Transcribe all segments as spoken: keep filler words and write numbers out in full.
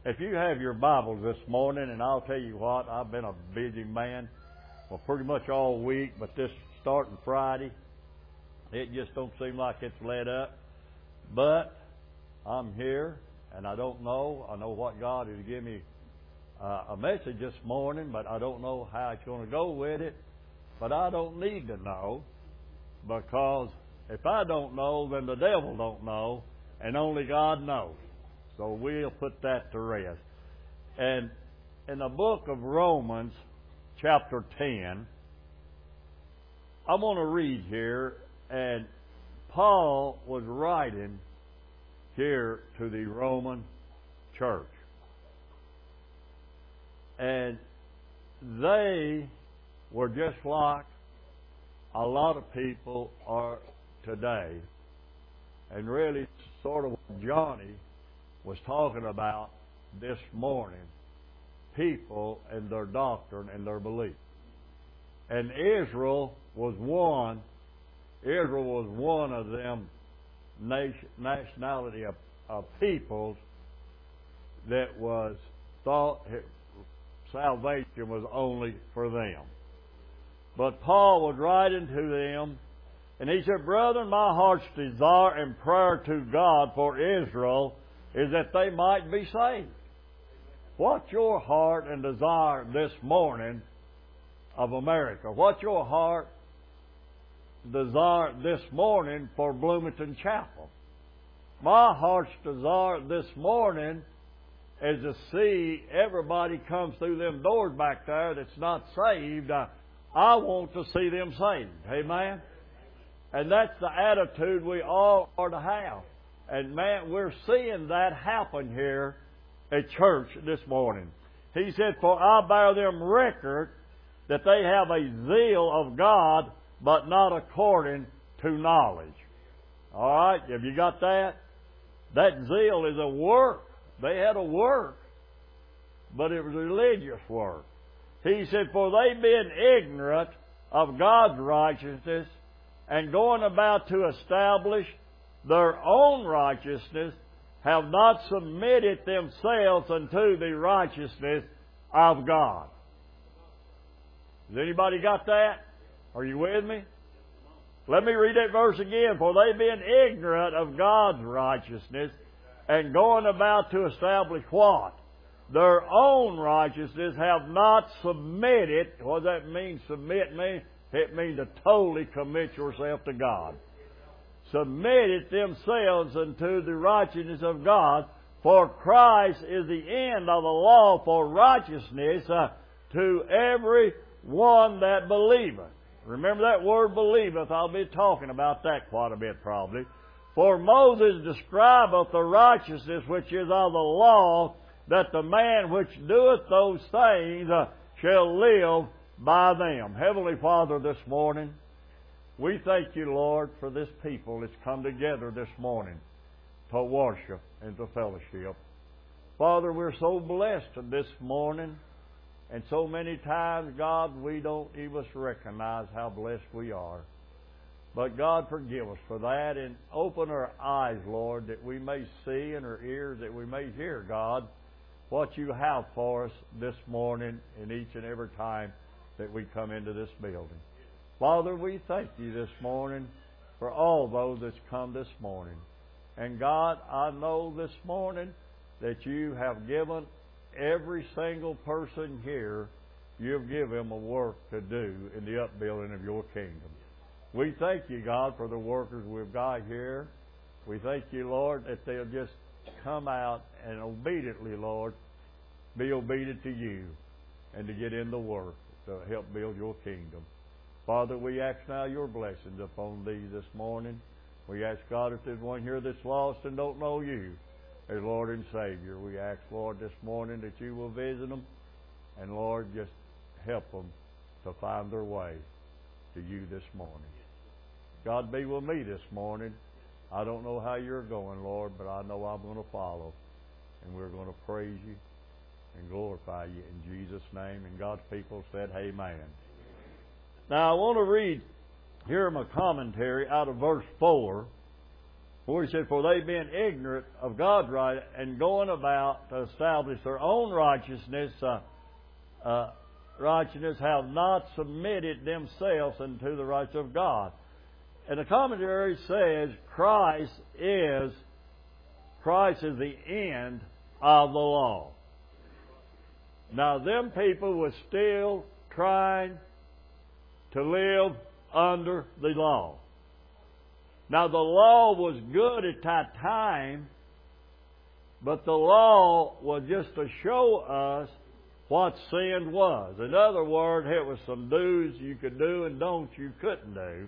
If you have your Bibles this morning, and I'll tell you what, I've been a busy man, well, pretty much all week, but this starting Friday, it just don't seem like it's let up. But I'm here, and I don't know. I know what God has given me uh, a message this morning, but I don't know how it's going to go with it. But I don't need to know, because if I don't know, then the devil don't know, and only God knows. So we'll put that to rest. And in the book of Romans, chapter ten, I'm going to read here, and Paul was writing here to the Roman church. And they were just like a lot of people are today. And really sort of what Johnny was talking about this morning. People and their doctrine and their belief. And Israel was one, Israel was one of them nation, nationality of, of peoples that was thought salvation was only for them. But Paul was writing to them, and he said, "Brethren, my heart's desire and prayer to God for Israel is that they might be saved." What's your heart and desire this morning of America? What's your heart desire this morning for Bloomington Chapel? My heart's desire this morning is to see everybody comes through them doors back there that's not saved. I, I want to see them saved. Amen? And that's the attitude we all are to have. And man, we're seeing that happen here at church this morning. He said, "For I bear them record that they have a zeal of God, but not according to knowledge." All right, have you got that? That zeal is a work. They had a work, but it was religious work. He said, "For they being ignorant of God's righteousness and going about to establish their own righteousness, have not submitted themselves unto the righteousness of God." Has anybody got that? Are you with me? Let me read that verse again. "For they being ignorant of God's righteousness and going about to establish" what? "Their own righteousness, have not submitted." What does that mean? Submit means? It means to totally commit yourself to God. "Submitted themselves unto the righteousness of God, for Christ is the end of the law for righteousness uh, to every one that believeth." Remember that word "believeth." I'll be talking about that quite a bit probably. "For Moses describeth the righteousness which is of the law, that the man which doeth those things uh, shall live by them." Heavenly Father, this morning, we thank you, Lord, for this people that's come together this morning to worship and to fellowship. Father, we're so blessed this morning, and so many times, God, we don't even recognize how blessed we are. But God, forgive us for that, and open our eyes, Lord, that we may see, and our ears that we may hear, God, what you have for us this morning and each and every time that we come into this building. Father, we thank you this morning for all those that's come this morning. And God, I know this morning that you have given every single person here, you've given them a work to do in the upbuilding of your kingdom. We thank you, God, for the workers we've got here. We thank you, Lord, that they'll just come out and obediently, Lord, be obedient to you and to get in the work to help build your kingdom. Father, we ask now your blessings upon these this morning. We ask, God, if there's one here that's lost and don't know you as Lord and Savior, we ask, Lord, this morning that you will visit them and, Lord, just help them to find their way to you this morning. God, be with me this morning. I don't know how you're going, Lord, but I know I'm going to follow. And we're going to praise you and glorify you in Jesus' name. And God's people said, amen. Now, I want to read here my commentary out of verse four. For he said, for they being ignorant of God's right and going about to establish their own righteousness, uh, uh, righteousness have not submitted themselves unto the righteousness of God. And the commentary says Christ is Christ is the end of the law. Now, them people were still trying to live under the law. Now, the law was good at that time, but the law was just to show us what sin was. In other words, it was some do's you could do and don'ts you couldn't do.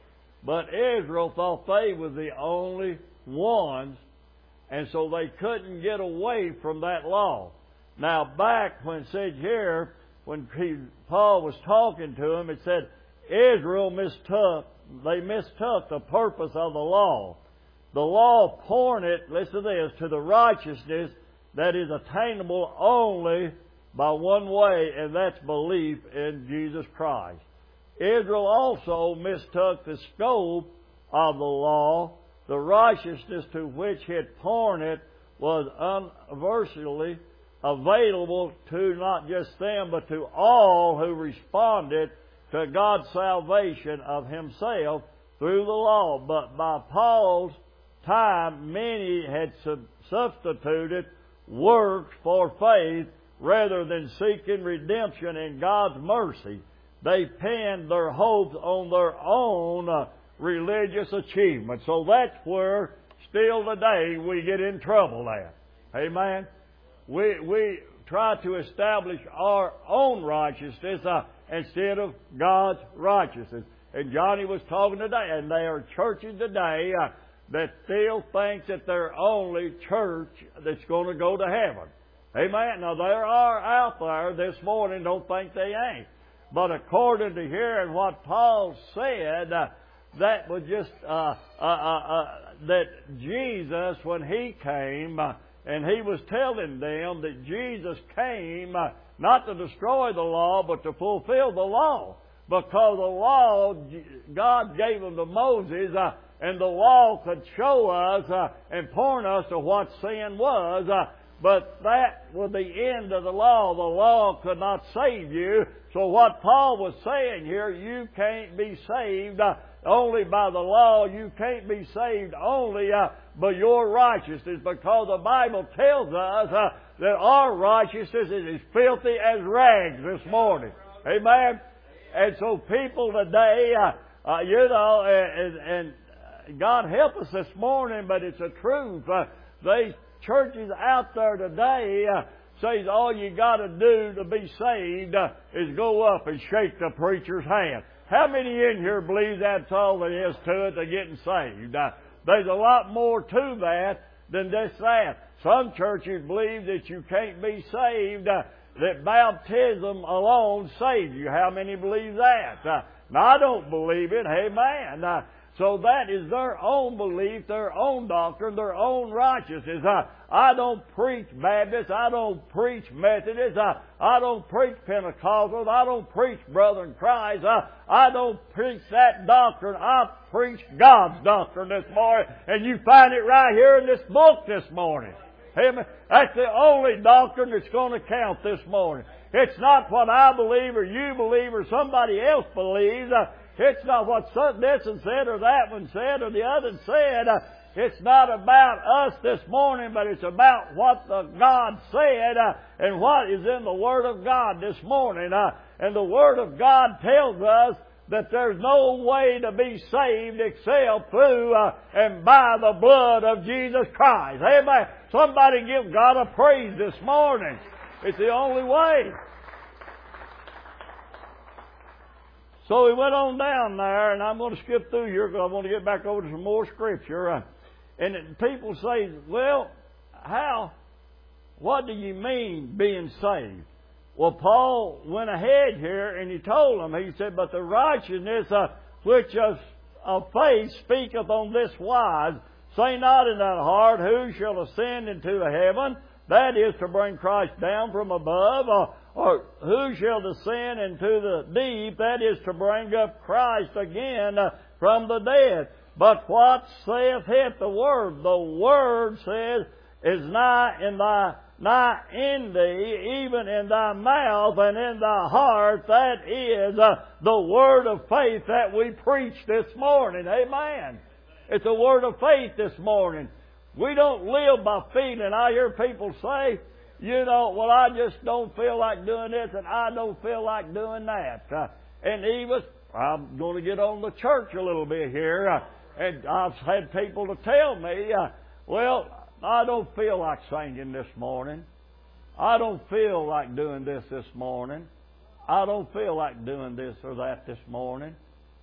But Israel thought they were the only ones, and so they couldn't get away from that law. Now, back when it said here, when he, Paul was talking to them, it said Israel mistook, they mistook the purpose of the law. The law pointed, listen to this, to the righteousness that is attainable only by one way, and that's belief in Jesus Christ. Israel also mistook the scope of the law. The righteousness to which it pointed was universally available to not just them, but to all who responded to God's salvation of Himself through the law. But by Paul's time, many had sub- substituted works for faith rather than seeking redemption in God's mercy. They pinned their hopes on their own uh, religious achievement. So that's where still today we get in trouble at. Amen? We, we try to establish our own righteousness uh, instead of God's righteousness. And Johnny was talking today, and there are churches today uh, that still think that they're only church that's going to go to heaven. Amen? Now, there are out there this morning don't think they ain't. But according to hearing what Paul said, uh, that was just uh, uh, uh, uh, that Jesus, when He came, uh, and He was telling them that Jesus came uh, not to destroy the law, but to fulfill the law. Because the law, God gave them to Moses, uh, and the law could show us uh, and point us to what sin was. Uh, but that was the end of the law. The law could not save you. So what Paul was saying here, you can't be saved uh, only by the law. You can't be saved only uh, by your righteousness, because the Bible tells us uh, that our righteousness is as filthy as rags this morning. Amen? And so people today, uh, uh, you know, and, and God help us this morning, but it's a truth. Uh, they churches out there today uh, says all you got to do to be saved uh, is go up and shake the preacher's hand. How many in here believe that's all there is to it to getting saved? Uh, there's a lot more to that than just that. Some churches believe that you can't be saved, uh, that baptism alone saves you. How many believe that? Uh, now, I don't believe it. Amen. Uh, So that is their own belief, their own doctrine, their own righteousness. I, I don't preach Baptist. I don't preach Methodist. I, I don't preach Pentecostal. I don't preach Brother in Christ. I, I don't preach that doctrine. I preach God's doctrine this morning. And you find it right here in this book this morning. Amen. That's the only doctrine that's going to count this morning. It's not what I believe or you believe or somebody else believes. Uh, It's not what this one said or that one said or the other one said. Uh, it's not about us this morning, but it's about what the God said uh, and what is in the Word of God this morning. Uh, and the Word of God tells us that there's no way to be saved except through uh, and by the blood of Jesus Christ. Amen. Somebody give God a praise this morning. It's the only way. So he went on down there, and I'm going to skip through here because I want to get back over to some more Scripture. Uh, and people say, well, how, what do you mean being saved? Well, Paul went ahead here, and he told them, he said, but the righteousness uh, which of, of faith speaketh on this wise, say not in that heart, who shall ascend into heaven? That is to bring Christ down from above. Uh, Or who shall descend into the deep? That is to bring up Christ again uh, from the dead. But what saith it the Word? The Word says, is nigh in thy, nigh in thee, even in thy mouth and in thy heart. That is uh, the word of faith that we preached this morning. Amen. It's a word of faith this morning. We don't live by feeling. I hear people say, you know, well, I just don't feel like doing this and I don't feel like doing that. Uh, and even, I'm going to get on the church a little bit here. Uh, and I've had people to tell me, uh, well, I don't feel like singing this morning. I don't feel like doing this this morning. I don't feel like doing this or that this morning.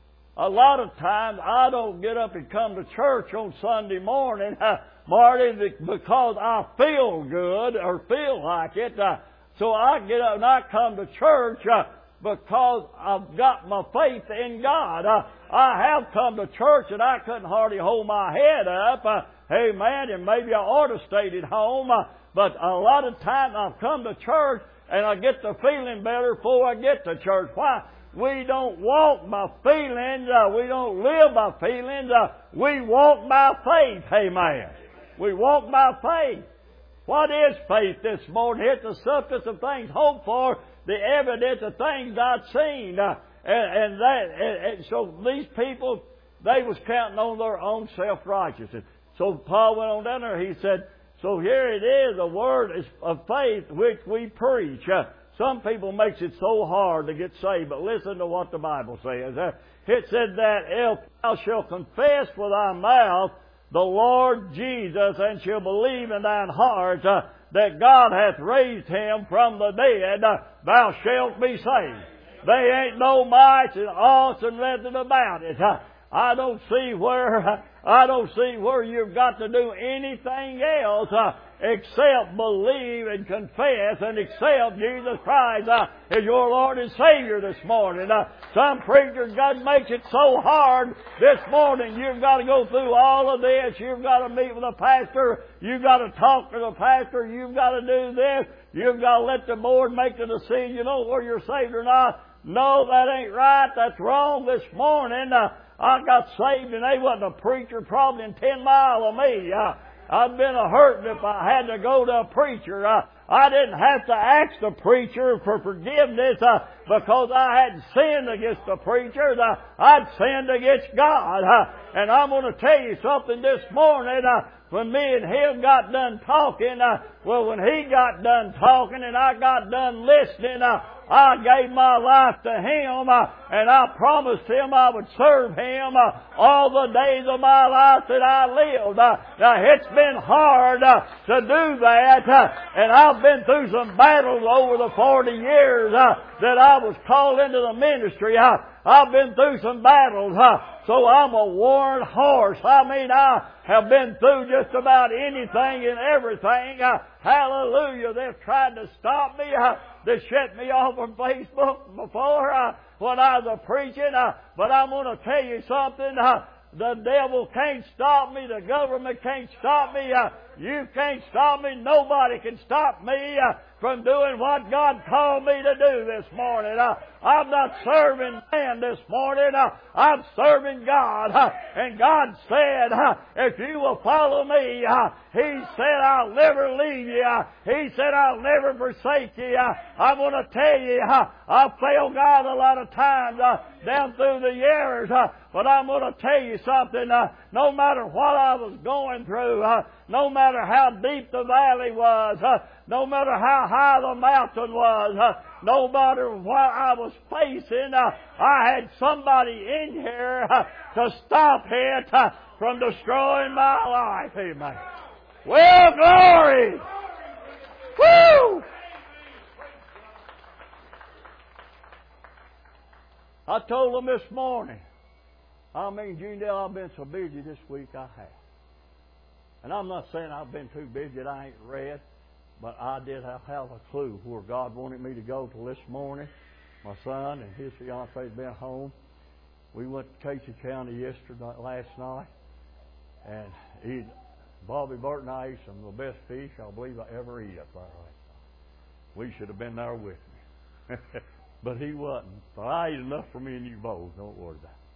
A lot of times I don't get up and come to church on Sunday morning, uh, Marty, because I feel good or feel like it. Uh, so I get up and I come to church uh, because I've got my faith in God. Uh, I have come to church and I couldn't hardly hold my head up. Uh, Amen. And maybe I ought to stay at home. Uh, but a lot of times I've come to church and I get the feeling better before I get to church. Why? We don't walk by feelings. Uh, we don't live by feelings. Uh, we walk by faith. Amen. We walk by faith. What is faith this morning? It's the substance of things hoped for, the evidence of things not seen. Uh, and, and that, and, and so these people, they was counting on their own self-righteousness. So Paul went on down there. He said, so here it is, a word of faith which we preach. Uh, some people makes it so hard to get saved, but listen to what the Bible says. Uh, it said that if thou shalt confess with thy mouth the Lord Jesus, and shall believe in thine heart uh, that God hath raised him from the dead, uh, thou shalt be saved. There ain't no might and odds and nothing about it. Uh, I don't see where uh, I don't see where you've got to do anything else uh, except believe and confess and accept Jesus Christ uh, as your Lord and Savior this morning. Uh, some preachers, God makes it so hard this morning. You've got to go through all of this. You've got to meet with a pastor. You've got to talk to the pastor. You've got to do this. You've got to let the board make the decision. You know whether you're saved or not. No, that ain't right. That's wrong this morning. Uh, I got saved and they wasn't a preacher probably in ten miles of me. Uh, I'd been a hurting if I had to go to a preacher. Uh, I didn't have to ask the preacher for forgiveness uh, because I hadn't sinned against the preacher. Uh, I'd sinned against God. Uh, and I'm going to tell you something this morning. Uh, when me and him got done talking, uh, well, when he got done talking and I got done listening, uh, I gave my life to him, uh, and I promised him I would serve him uh, all the days of my life that I lived. Uh, now, it's been hard uh, to do that, uh, and I've been through some battles over the forty years uh, that I was called into the ministry. Uh, I've been through some battles, uh, so I'm a worn horse. I mean, I have been through just about anything and everything. Uh, hallelujah. They've tried to stop me. Uh, They shut me off on Facebook before uh, when I was a preaching. Uh, but I'm going to tell you something. Uh, the devil can't stop me. The government can't stop me. Uh, you can't stop me. Nobody can stop me uh, from doing what God called me to do this morning. Uh, I'm not serving man this morning. Uh, I'm serving God. Uh, and God said, uh, if you will follow me, uh, He said, I'll never leave you. Uh, he said, I'll never forsake you. Uh, I'm going to tell you, uh, I've failed God a lot of times uh, down through the years. Uh, but I'm going to tell you something. Uh, no matter what I was going through, uh, no matter how deep the valley was, uh, no matter how high the mountain was, uh, no matter what I was facing, uh, I had somebody in here uh, to stop it uh, from destroying my life. Amen. Well, glory! Woo! I told them this morning, I mean, Junior, I've been so busy this week, I have. And I'm not saying I've been too busy that I ain't read, but I did have, have a clue where God wanted me to go till this morning. My son and his fiancée had been home. We went to Casey County yesterday, last night, and he, Bobby Burton and I ate some of the best fish I believe I ever eat up there. We should have been there with me. But he wasn't. But I ate enough for me and you both. Don't worry about it.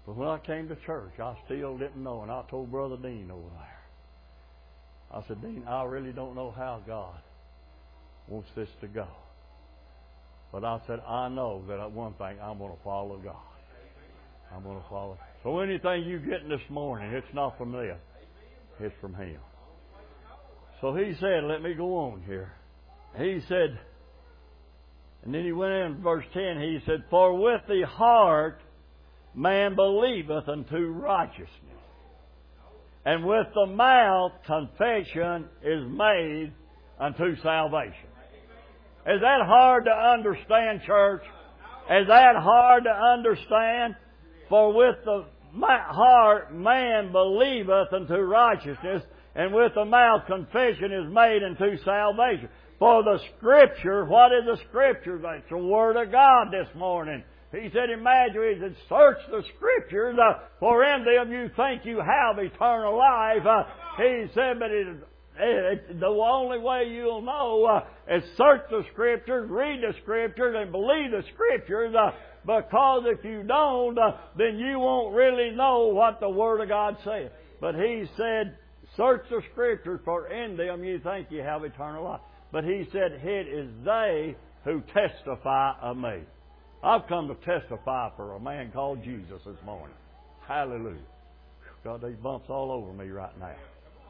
But when I came to church, I still didn't know, and I told Brother Dean over there. I said, Dean, I really don't know how God wants this to go. But I said, I know that at one thing, I'm going to follow God. I'm going to follow. So anything you get this morning, it's not from them. It's from Him. So he said, let me go on here. He said, and then he went in verse ten, he said, for with the heart man believeth unto righteousness, and with the mouth confession is made unto salvation. Is that hard to understand, church? Is that hard to understand? For with the heart man believeth unto righteousness, and with the mouth confession is made unto salvation. For the Scripture, what is the Scripture? That's the Word of God this morning. He said in Matthew, he said, search the Scriptures, uh, for in them you think you have eternal life. Uh, he said, but it is It, it, the only way you'll know uh, is search the Scriptures, read the Scriptures, and believe the Scriptures. Uh, because if you don't, uh, then you won't really know what the Word of God says. But he said, search the Scriptures, for in them you think you have eternal life. But he said, it is they who testify of me. I've come to testify for a man called Jesus this morning. Hallelujah. God, these bumps all over me right now.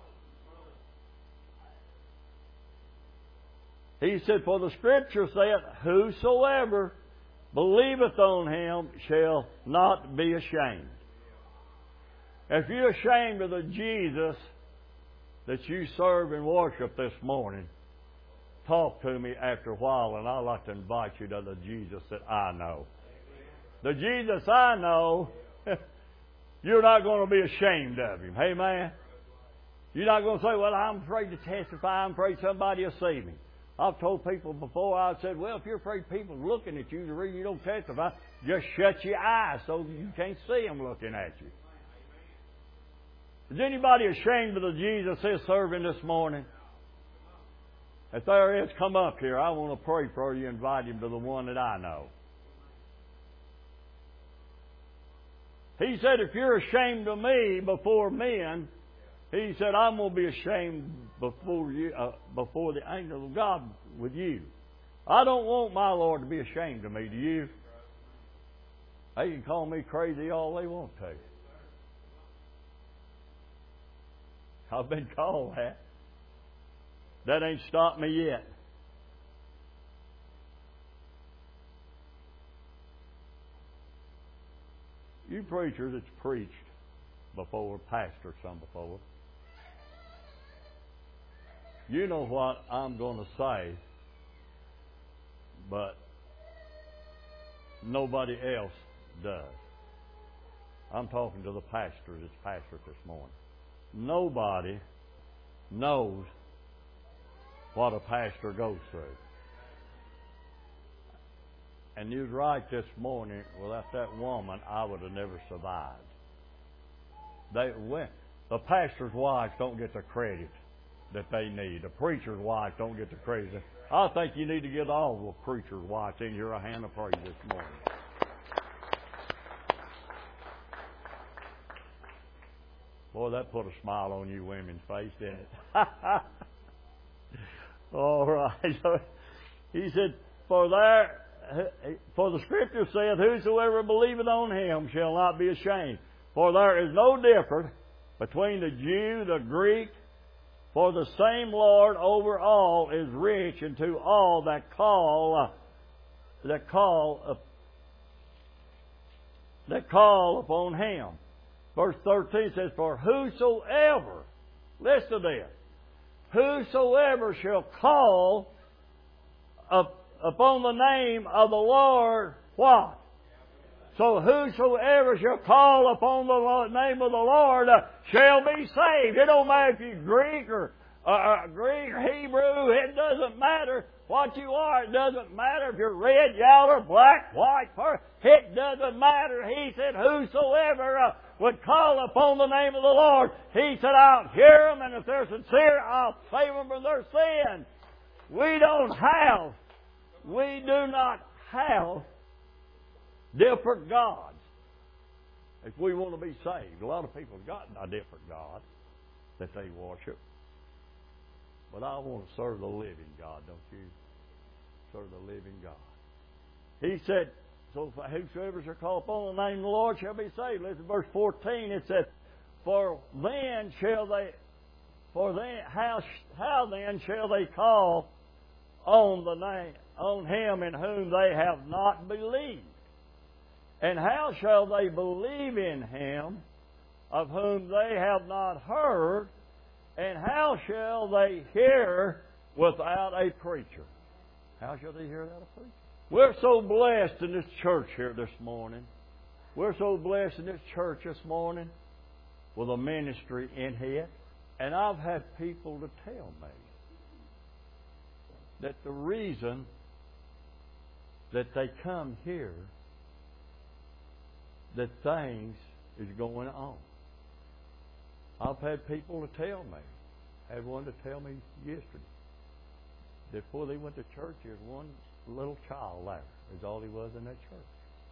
He said, for the Scripture saith, whosoever believeth on Him shall not be ashamed. If you're ashamed of the Jesus that you serve and worship this morning, talk to me after a while, and I'd like to invite you to the Jesus that I know. The Jesus I know, you're not going to be ashamed of Him. Amen? You're not going to say, well, I'm afraid to testify. I'm afraid somebody will see me. I've told people before, I said, well, if you're afraid people are looking at you, the reason you don't testify, just shut your eyes so you can't see them looking at you. Is anybody ashamed of the Jesus they're serving this morning? If there is, come up here. I want to pray for you and invite Him to the one that I know. He said, if you're ashamed of me before men, He said, I'm going to be ashamed before you, uh, before the angel of God with you. I don't want my Lord to be ashamed of me. Do you? They can call me crazy all they want to. I've been called that. That ain't stopped me yet. You preachers that's preached before, pastors some before, you know what I'm going to say, but nobody else does. I'm talking to the pastor that's pastored this morning. Nobody knows what a pastor goes through. And you was right this morning, without that woman, I would have never survived. They went. The pastor's wives don't get the credit that they need. The preacher's wives don't get the credit. I think you need to give all the preacher's wives in here a hand of praise this morning. Boy, that put a smile on you women's face, didn't it? All right. So he said, for there, for the Scripture saith, whosoever believeth on Him shall not be ashamed. For there is no difference between the Jew, the Greek, for the same Lord over all is rich unto all that call, uh, that call, uh, that call upon Him. Verse thirteen says, for whosoever, listen to this, whosoever shall call up, upon the name of the Lord, what? So whosoever shall call upon the name of the Lord uh, shall be saved. It don't matter if you're Greek or uh, uh, Greek or Hebrew. It doesn't matter what you are. It doesn't matter if you're red, yellow, black, white, purple. It doesn't matter. He said, whosoever uh, would call upon the name of the Lord, He said, I'll hear them, and if they're sincere, I'll save them from their sin. We don't have, we do not have different gods. If we want to be saved, a lot of people have got a different God that they worship. But I want to serve the living God, don't you? Serve the living God. He said, so whosoever shall call upon the name of the Lord shall be saved. Listen to verse fourteen. It said, For then shall they, for then, how, how then shall they call on the name, on him in whom they have not believed? And how shall they believe in him of whom they have not heard? And how shall they hear without a preacher? How shall they hear without a preacher? We're so blessed in this church here this morning. We're so blessed in this church this morning with a ministry in it. And I've had people to tell me that the reason that they come here, that things is going on. I've had people to tell me. I had one to tell me yesterday that before they went to church, there was one little child there. Is all he was in that church.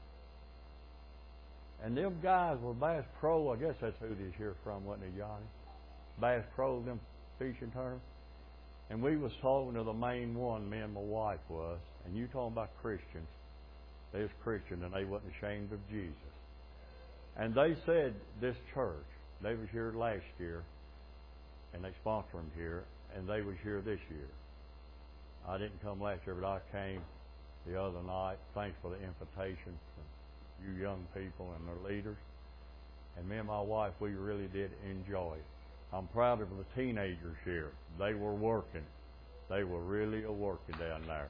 And them guys were Bass Pro. I guess that's who this here from, wasn't it, Johnny? Bass Pro, them fishing tournaments. And we was talking to the main one, me and my wife was. And you talking about Christians. They was Christian and they wasn't ashamed of Jesus. And they said this church, they was here last year, and they sponsored them here, and they was here this year. I didn't come last year, but I came the other night. Thanks for the invitation from you young people and their leaders. And me and my wife, we really did enjoy it. I'm proud of the teenagers here. They were working. They were really a working down there.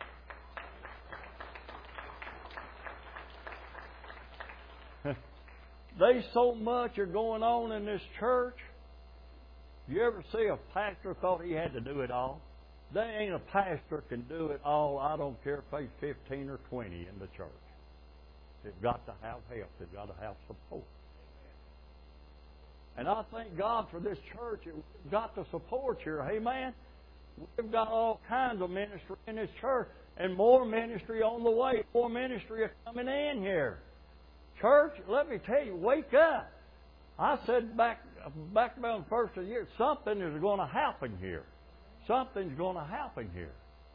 There's so much are going on in this church. You ever see a pastor thought he had to do it all? There ain't a pastor can do it all. I don't care if they're fifteen or twenty in the church. They've got to have help. They've got to have support. And I thank God for this church. We've got the support here. Amen. We've got all kinds of ministry in this church, and more ministry on the way. More ministry are coming in here. Church, let me tell you, wake up. I said back back around the first of the year, something is going to happen here. Something's going to happen here.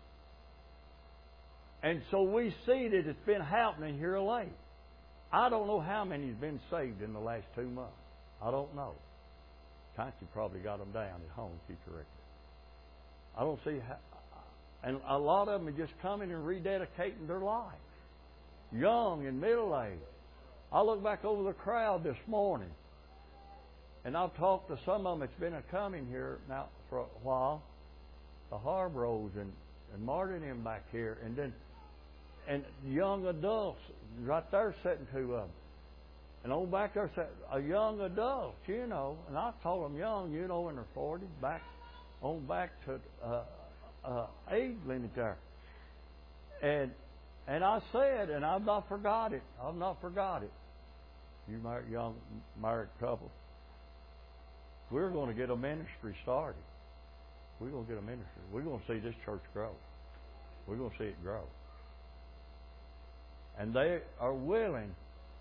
And so we see that it's been happening here late. I don't know how many's been saved in the last two months. I don't know. Country probably got them down at home, keep your record. I don't see how. And a lot of them are just coming and rededicating their life. Young and middle-aged. I look back over the crowd this morning, and I've talked to some of them that's been a coming here now for a while. The Harbros and, and Marty and them back here, and then and young adults right there sitting two of them. And on back there, a young adult, you know, and I told them young, you know, in their forties, back on back to uh, uh, age limit there. And and I said, and I've not forgot it. I've not forgot it. You married young married couple. We're going to get a ministry started. We're going to get a ministry. We're going to see this church grow. We're going to see it grow. And they are willing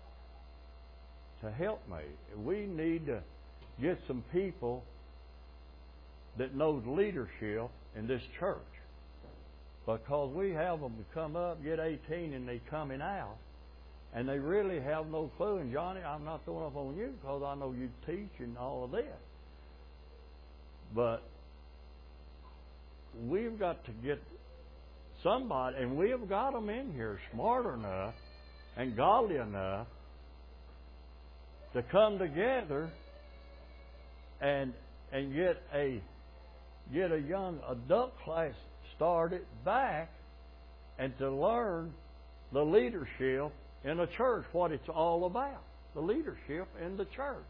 to help me. We need to get some people that knows leadership in this church, because we have them to come up, get eighteen, and they coming out, and they really have no clue. And Johnny, I'm not throwing up on you because I know you teach and all of this, but we've got to get somebody, and we have got them in here smart enough and godly enough to come together and and get a get a young adult class started back, and to learn the leadership in a church, what it's all about, the leadership in the church.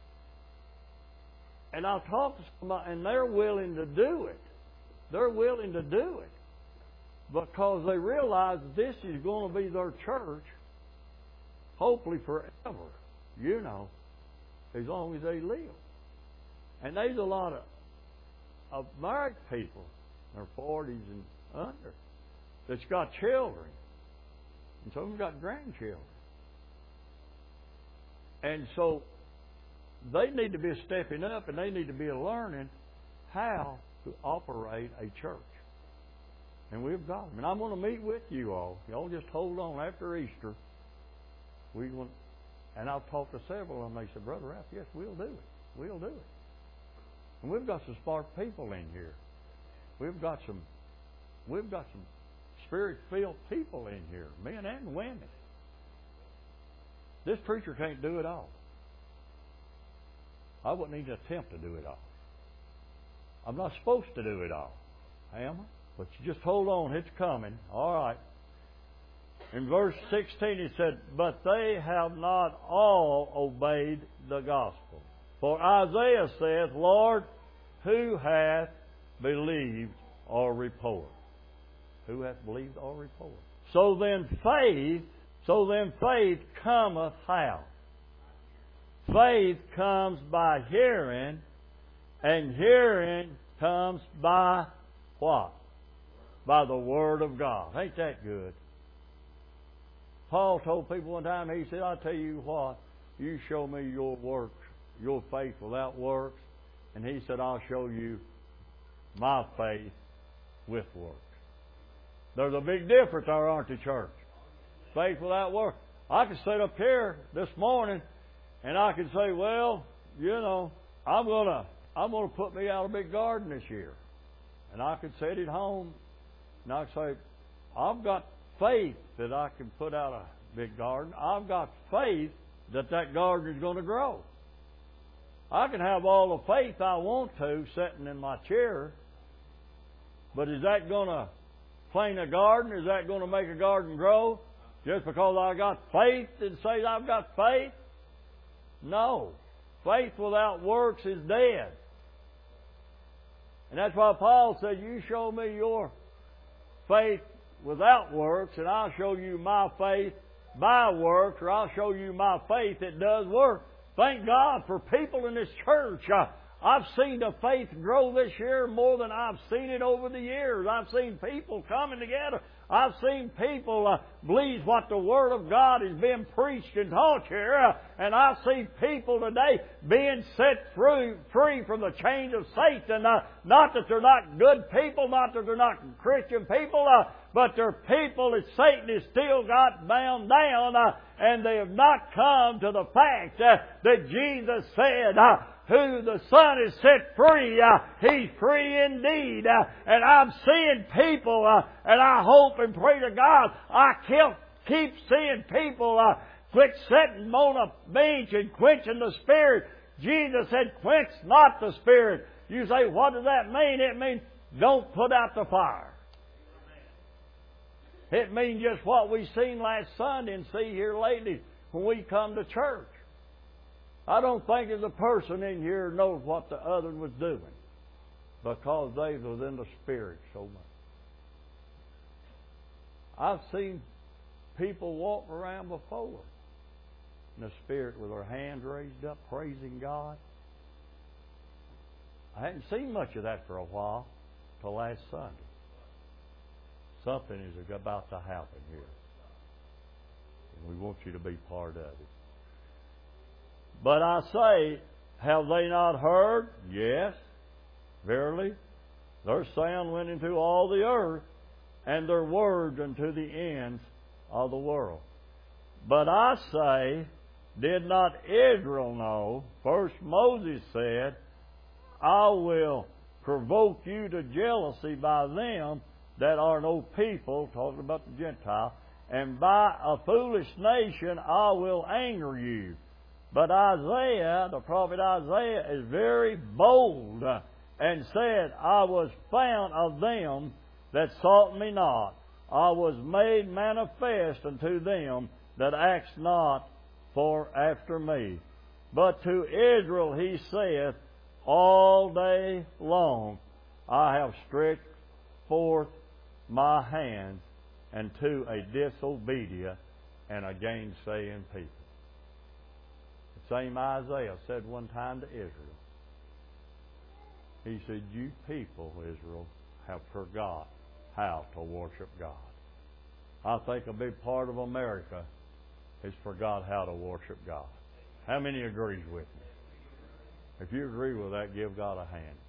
And I'll talk to somebody, and they're willing to do it. They're willing to do it because they realize this is going to be their church, hopefully forever, you know, as long as they live. And there's a lot of, of married people in their forties and under that's got children. And some of them got grandchildren. And so they need to be stepping up, and they need to be learning how to operate a church. And we've got them. And I'm going to meet with you all. Y'all just hold on. After Easter, we want, and I've talked to several of them. They said, Brother Ralph, yes, we'll do it. We'll do it. And we've got some smart people in here. We've got some, we've got some Spirit-filled people in here, men and women. This preacher can't do it all. I wouldn't even attempt to do it all. I'm not supposed to do it all, am I? But you just hold on, it's coming. All right. In verse sixteen it said, But they have not all obeyed the gospel. For Isaiah saith, Lord, who hath believed our report? Who hath believed our report? So then faith, so then faith cometh how? Faith comes by hearing, and hearing comes by what? By the Word of God. Ain't that good? Paul told people one time, he said, I'll tell you what, you show me your works, your faith without works, and he said, I'll show you my faith with works. There's a big difference there, aren't there, church? Faith without works. I could sit up here this morning and I could say, well, you know, I'm gonna I'm gonna put me out a big garden this year. And I could sit at home and I could say, I've got faith that I can put out a big garden. I've got faith that that garden is going to grow. I can have all the faith I want to sitting in my chair, but is that going to plant a garden? Is that going to make a garden grow? Just because I got faith and say I've got faith? No. Faith without works is dead. And that's why Paul said, you show me your faith without works, and I'll show you my faith by works, or I'll show you my faith that does work. Thank God for people in this church. Uh, I've seen the faith grow this year more than I've seen it over the years. I've seen people coming together. I've seen people uh, believe what the Word of God is being preached and taught here. Uh, and I see people today being set free, free from the chains of Satan. Uh, not that they're not good people, not that they're not Christian people, uh, but they're people that Satan has still got bound down, uh, and they have not come to the fact uh, that Jesus said, uh, who the Son is set free, uh, he's free indeed. Uh, and I'm seeing people, uh, and I hope and pray to God, I keep, keep seeing people uh, quit sitting on a bench and quenching the Spirit. Jesus said, quench not the Spirit. You say, what does that mean? It means don't put out the fire. It means just what we seen last Sunday and see here lately when we come to church. I don't think there's a person in here who knows what the other was doing because they was in the Spirit so much. I've seen people walk around before in the Spirit with their hands raised up, praising God. I hadn't seen much of that for a while till last Sunday. Something is about to happen here. And we want you to be part of it. But I say, have they not heard? Yes, verily. Their sound went into all the earth, and their words unto the ends of the world. But I say, did not Israel know? First Moses said, I will provoke you to jealousy by them that are no people, talking about the Gentile, and by a foolish nation I will anger you. But Isaiah, the prophet Isaiah, is very bold and said, I was found of them that sought me not. I was made manifest unto them that asked not for after me. But to Israel he saith, all day long I have stretched forth my hand unto a disobedient and a gainsaying people. The same Isaiah said one time to Israel. He said, you people, Israel, have forgot how to worship God. I think a big part of America has forgot how to worship God. How many agrees with me? If you agree with that, give God a hand.